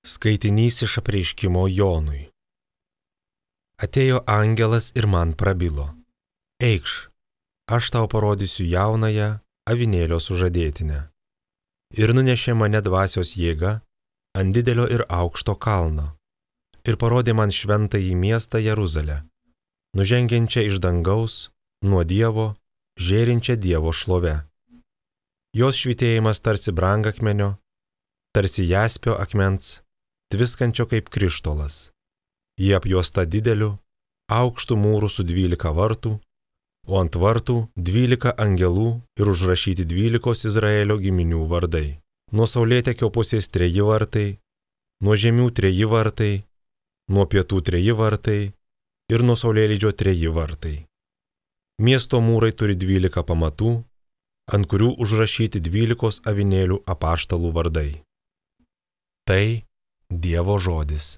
Skaitinys iš apreiškimo Jonui. Atėjo angelas ir man prabilo. Eikš, aš tau parodysiu jaunąją avinėlio sužadėtinę. Ir nunešė mane dvasios jėga ant didelio ir aukšto kalno. Ir parodė man šventąjį miestą Jeruzalę, nužengiančią iš dangaus, nuo Dievo, žėrinčią Dievo šlove. Jos švytėjimas tarsi brangakmenio, tarsi jaspio akmens, tviskančio kaip krištolas. Ji apjuosta dideliu, aukštų mūrų su 12 vartų, o ant vartų 12 angelų ir užrašyti 12 Izraelio giminių vardai. Nuo saulėtekio pusės 3 vartai, nuo žemių 3 vartai, nuo pietų 3 vartai ir nuo saulėlydžio 3 vartai. Miesto mūrai turi 12 pamatų, ant kurių užrašyti 12 avinėlių apaštalų vardai. Tai Dievo žodis.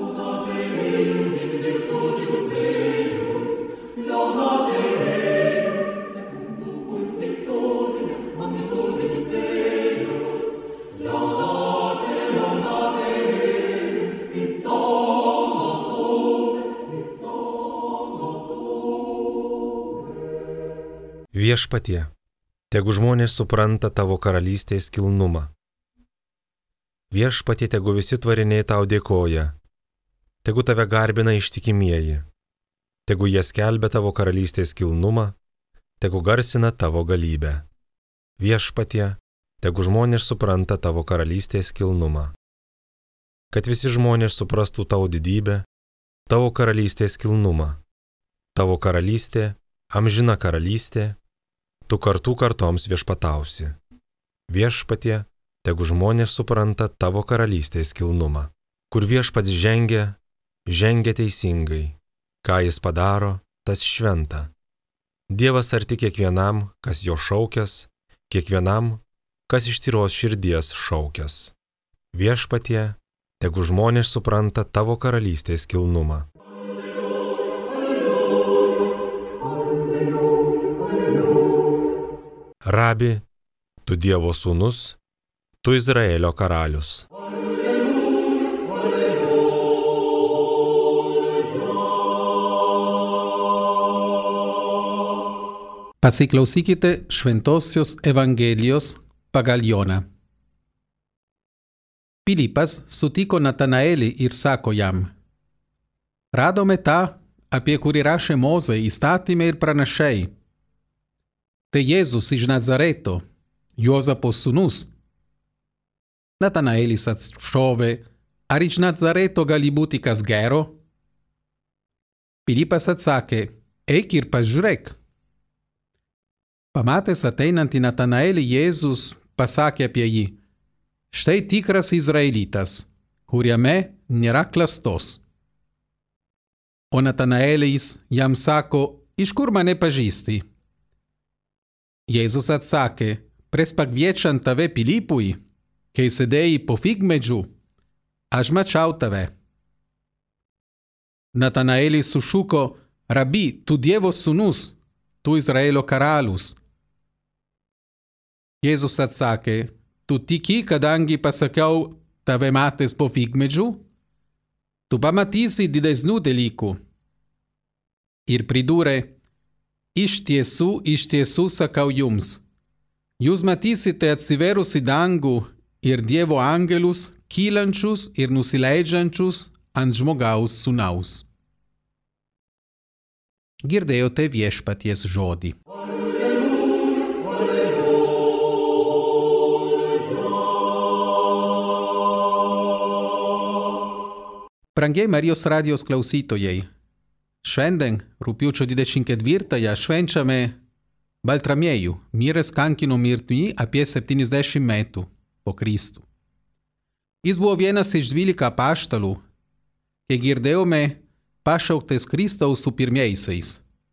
Viešpatie, tegu žmonės supranta tavo karalystės kilnumą. Viešpatie, tegu visi tvariniai tau dėkoja, tegu tave garbina ištikimieji, tegu jie skelbia tavo karalystės kilnumą, tegu garsina tavo galybę. Viešpatie, tegu žmonės supranta tavo karalystės kilnumą. Kad visi žmonės suprastų tavo didybę, tavo karalystės kilnumą. Tavo karalystė, amžina karalystė, tu kartų kartoms viešpatausi. Viešpatie, tegu žmonės supranta tavo karalystės kilnumą. Kur viešpats žengia, žengia teisingai. Ką jis padaro, tas šventa. Dievas arti kiekvienam, kas jo šaukęs, kiekvienam, kas iš tyros širdies šaukęs. Viešpatie, tegu žmonės supranta tavo karalystės kilnumą. Rabi, tu Dievo sūnus, tu Izraelio karalius. Pasiklausykite Šventosios Evangelijos pagal Joną. Pilypas sutiko Natanaelį ir sako jam: Radome tą, apie kurį rašė Mozė įstatyme ir pranašai. Tai Jėzus iš Nazareto, Juozapo sūnus. Natanaelis atšovė: Ar iš Nazareto gali būti kas gero? Pilypas atsakė: Eik ir pažiūrėk. Pamatęs ateinantį Natanaelį, Jėzus pasakė apie jį: Štai tikras Izraelitas, kuriame nėra klastos. O Natanaelis jam sako: Iš kur mane pažįsti? Jėzus atsakė: Prieš pakviečiant tave Pilypui, kai sėdėjai po figmedžiu, aš mačiau tave. Natanaelis sušuko: Rabi, tu Dievo sūnus, tu Izraelio karalius. Jėzus atsakė: Tu tiki, kadangi pasakiau tave matęs po figmedžiu? Tu pamatysi didesnių dalykų. Ir pridūrė: Iš tiesų sakau jums, jūs matysite atsivėrusi dangų ir Dievo angelus kylančius ir nusileidžiančius ant žmogaus sūnaus. Girdėjote viešpaties žodį. Brangiai Marijos radijos klausytojai, šiandien, rugpjūčio 24-ąją, švenčiame Baltramiejų, miręs kankino mirtimi apie 70 metų po Kristų. Jis buvo vienas iš 12 apaštalų, kai girdėjome, pašauktas Kristaus su pirmiaisiais.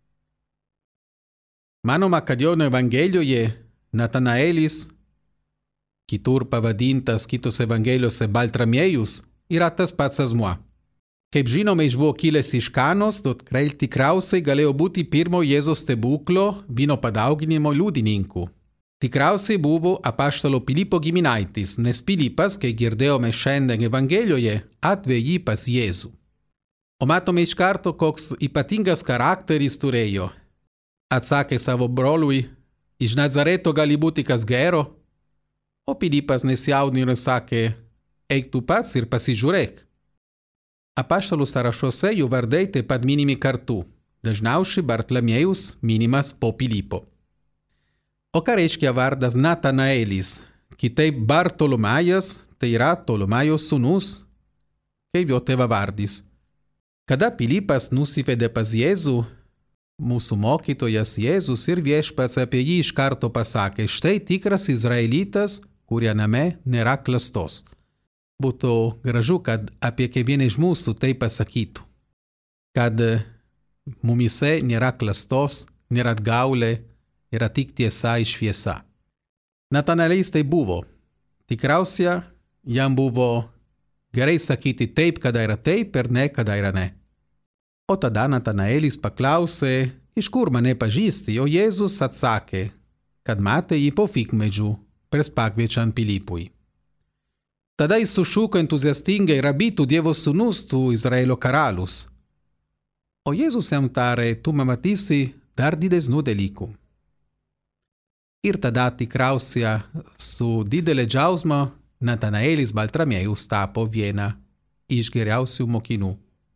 Manoma, kad Jono Evangelijoje Natanaelis, kitur pavadintas kitos Evangelijose Baltramiejus, yra tas pats asmuo. Kaip žinome, jis buvo kilęs iš Kanos, todėl tikriausiai galėjo būti pirmo Jėzaus stebuklo vyno padauginimo liudininku. Tikriausiai buvo apaštalo Pilypo giminaitis, nes Pilypas, kai girdėjome šiandien Evangelijoje, atvedė jį pas Jėzų. O matome iš karto, koks ypatingas charakteris turėjo. Atsakė savo broliui, iš Nazareto gali būti kas gero? O Pilypas nesijaudino ir sakė, eik tu pats ir pasižiūrėk. Apaštalų sąrašuose jų vardai taip pat minimi kartu. Dažniausiai Bartlomiejus minimas po Pilypo. O ką reiškia vardas Natanaelis? Kitaip Bartolomajas, tai yra Tolomajaus sūnus, kaip jo tėvavardis. Kada Pilypas nusivedė pas Jėzų, mūsų mokytojas Jėzus ir viešpats apie jį iš karto pasakė, štai tikras izraelitas, kuriame nėra klastos. Būtų gražu, kad apie kiekvieną iš mūsų tai pasakytų. Kad mumise nėra klastos, nėra atgaulė, yra tik tiesa ir šviesa. Natanaelis tai buvo. Tikriausia, jam buvo gerai sakyti taip, kada yra taip ir ne, kada yra ne. O tada Natanaelis paklausė, iš kur mane pažįsti, o Jėzus atsakė, kad matė jį po figmedžiu, prieš pakviečiant Pilypui. Tada jis sušuko entuziastingai, rabi, tu Dievo sūnus, tu Izraelio karalius. O Jėzus jam tarė, tu matysi dar didesnių dalykų. Ir tada tikriausia su didelė džiaugsmo Natanaelis Bartlomiejus tapo viena iš geriausių mokinių.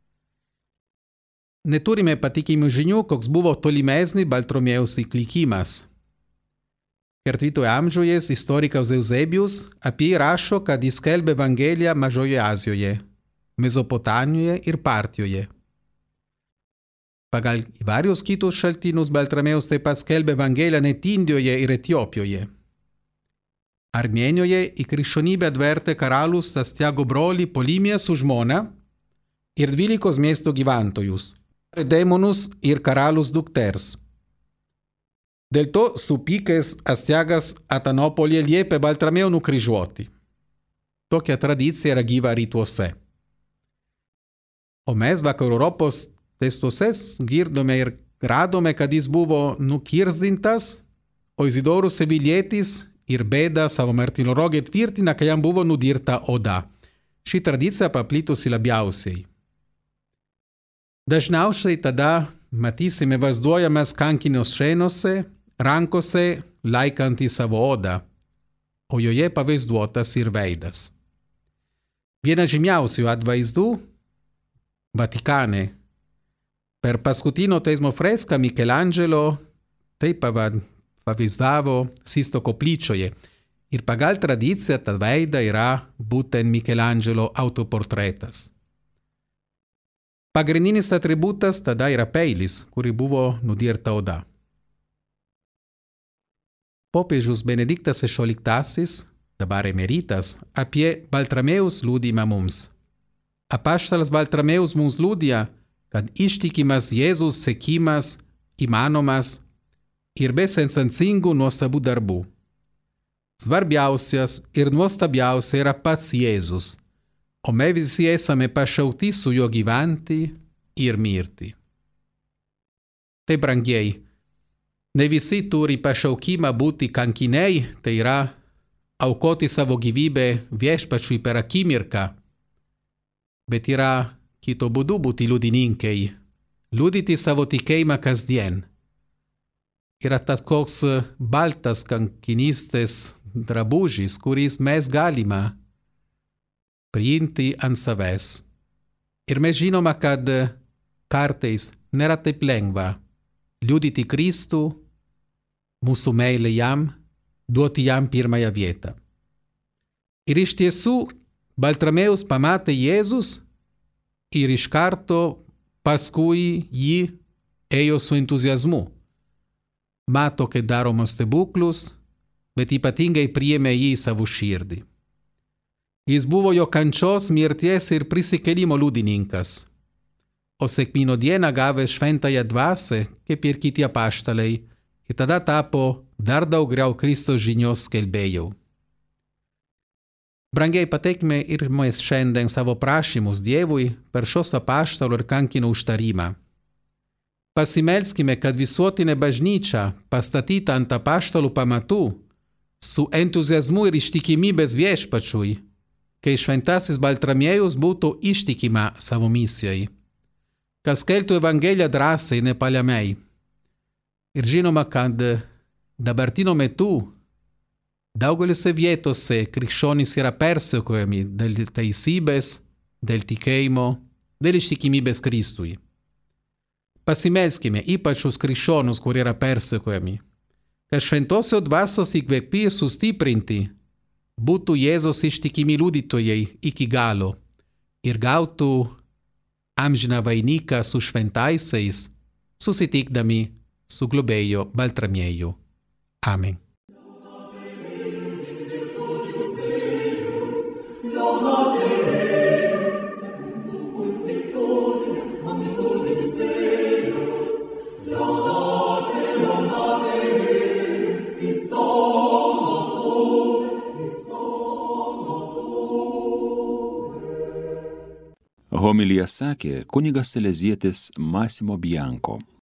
Neturime patikimų žinių, koks buvo tolimesnis Bartolomėjaus likimas. Ketvirtojo amžiuje istorikas Eusebijus apie jį rašo, kad jis skelbė Evangeliją Mažojoje Azijoje, Mesopotamijoje ir Partijoje. Pagal įvairius kitus šaltinius Bartolomėjaus taip pat skelbė Evangeliją net Indijoje ir Etiopijoje. Armėnijoje į krikščionybę atvertė karalius Astiago brolį Polimiją su žmona ir 12 miesto gyventojus, demonus ir karalius dukters. Dėl to supykęs Astiagas Atanopolyje liepė Bartolomėjų nukryžiuoti. Tokia tradicija yra gyva rytuose. O mes vakarų Europos testuose girdome ir radome, kad jis buvo nukirzdintas, o Izidorus Sevilietis ir Bėda savo martirologija tvirtina, kad jam buvo nudirta oda. Ši tradicija paplitusi labiausiai. Dažniausiai tada matysime vaizduojamas kankinio šėnose, rankose laikantį savo odą, o joje pavaizduotas ir veidas. Vienas žymiausių atvaizdų Vatikane. Per paskutinio teismo freską Michelangelo taip pavaizdavo Sisto koplyčioje ir pagal tradiciją ta veida yra būtent Michelangelo autoportretas. Pagrindinis atributas tada yra peilis, kuri buvo nudirta oda. Popiežius Benediktas XVI, dabar emeritas, apie Bartolomėjaus liudijimą mums. Apaštalas Bartolomėjaus mums liudija, kad ištikimas Jėzus sekimas įmanomas ir be sensacingų nuostabų darbų. Svarbiausias ir nuostabiausia yra pats Jėzus, o mes visi esame pašaukti su juo gyventi ir mirti. Tai brangieji, ne visi turi pašaukimą būti kankiniai, tai yra aukoti savo gyvybę viešpačiui per akimirką, bet yra kito būdu būti liudininkai, liudyti savo tikėjimą kasdien. Yra tas koks baltas kankinystės drabužis, kuris mes galime priimti ant savęs. Ir mes žinome, kad kartais nėra taip lengva liudyti Kristų, mūsų meilę jam, duoti jam pirmąją vietą. Ir iš tiesų, Bartolomėjus pamatė Jėzus ir iš karto paskui jį ėjo su entuziazmu. Mato, kad daromos stebuklus, bet ypatingai priėmė jį į savo širdį. Jis buvo jo kančios, mirties ir prisikėlimo liudininkas, o sekminių dieną gavęs šventąją dvasią, kaip ir kiti apaštalai, ir tada tapo dar daugiau Kristaus žinios skelbėjų. Brangiai, pateikime ir mes šiandien savo prašymus Dievui per šios apaštalų ir kankinų užtarimą. Pasimelskime, kad visuotinė bažnyčia, pastatyta ant apaštalų pamatų, su entuziazmu ir ištikimybės viešpačiui, kai šventasis Baltramiejus būtų ištikima savo misijai, kas skelbtų Evangeliją drąsiai, nepaliamai. Ir žinoma, kad dabartiniu metu daugelise vietose krikščionys yra persekiojami dėl teisybės, dėl tikėjimo, dėl ištikimybės Kristui. Pasimelskime ypač už krikščionus, kurie yra persekiojami, kad šventosios dvasios įkvėpti sustiprinti būtų Jėzaus ištikimi liudytojai iki galo ir gautų amžiną vainiką su šventaisiais, susitikdami su globėju Baltramieju. Amen. Homiliją sakė kunigas salezietis Massimo Bianco.